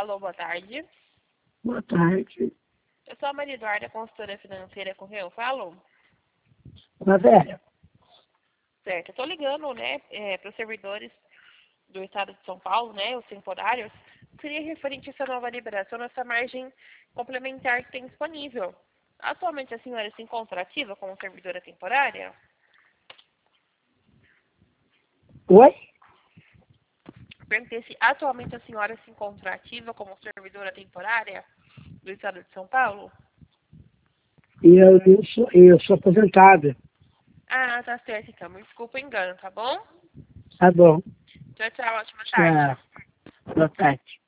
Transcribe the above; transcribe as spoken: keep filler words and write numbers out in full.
Alô, boa tarde. Boa tarde. Eu sou a Maria Eduarda, consultora financeira, com quem eu falo? Com a velha. Certo, eu tô ligando, né, é, para os servidores do estado de São Paulo, né, os temporários. Seria referente a essa nova liberação, essa margem complementar que tem disponível. Atualmente a senhora se encontra ativa como servidora temporária? Oi? Perguntei se atualmente a senhora se encontra ativa como servidora temporária do estado de São Paulo? E eu, não sou, eu sou aposentada. Ah, tá certo então. Me desculpa o engano, tá bom? Tá bom. Tchau, tchau. Ótima tarde. Tchau. Boa tarde.